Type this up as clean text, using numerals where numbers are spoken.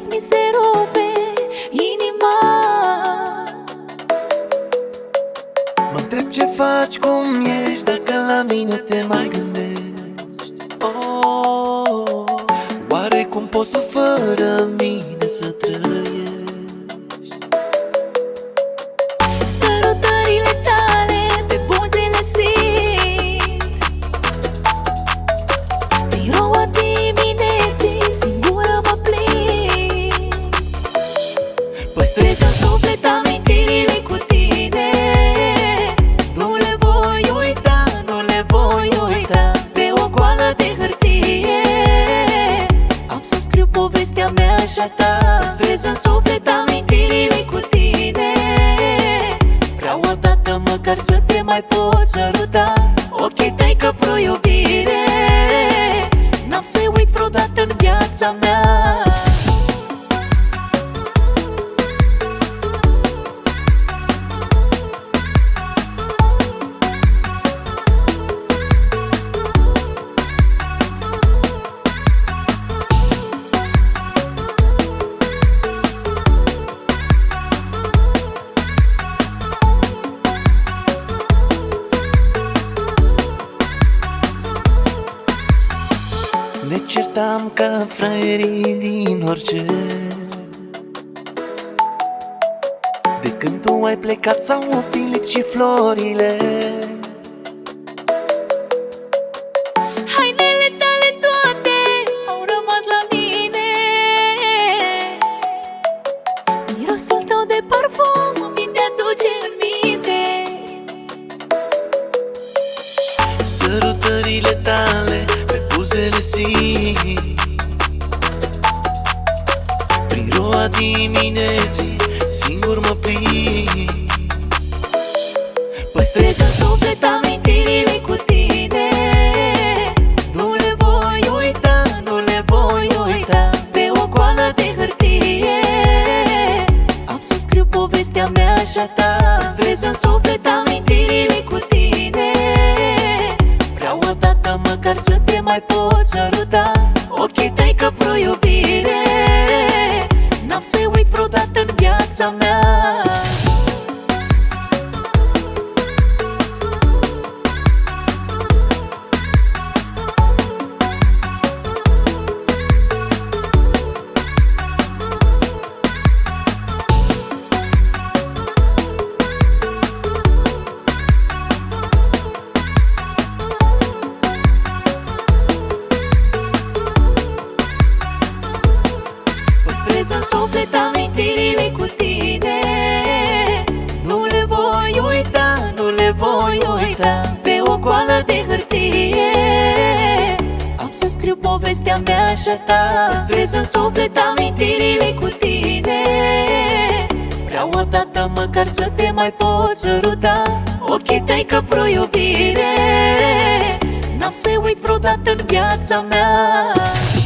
azi mi se rupe inima. Mă-ntreb ce faci, cum ești, dacă la mine te mai gândești. Oare cum poți tu fără mine să trăiești? Sărutările tale pe buze le simt, miroa dimineții, singură mă plimb. Păstrez în suflet amintirile cu tine, nu le voi uita, nu le voi uita. Pe o goală de hârtie am să scriu povestea mea și a ta. Păstrez în suflet amintirile cu tine, vreau odată măcar să te mai pot săruta. Ochii tăi că pro iubire n-am să uit vreodată în viața mea. Ne certam ca fraierii din orice, de când tu ai plecat s-au ofilit și florile. Hainele tale toate au rămas la mine, mirosul tău de parfum mi te aduce în minte. Sărutările tale pe buzele simt, prin roa dimineții, singur mă plimb. Păstrez în suflet amintirile cu tine, nu le voi uita, nu le voi uita. Pe o goală de hârtie am să scriu povestea mea și a ta. Păstrez în suflet amintirile cu tine, vreau odată măcar să te mai pot săruta. Ochii tăi că pro iubire n-am să uit vreodată în viața mea. Păstrez în suflet amintirile cu tine, nu le voi uita, nu le voi uita. Pe o goală de hârtie am să scriu povestea mea și a ta. Păstrez în suflet amintirile cu tine, vreau odată măcar să te mai pot săruta. Ochii tăi că pro iubire n-am să uit vreodată în viața mea.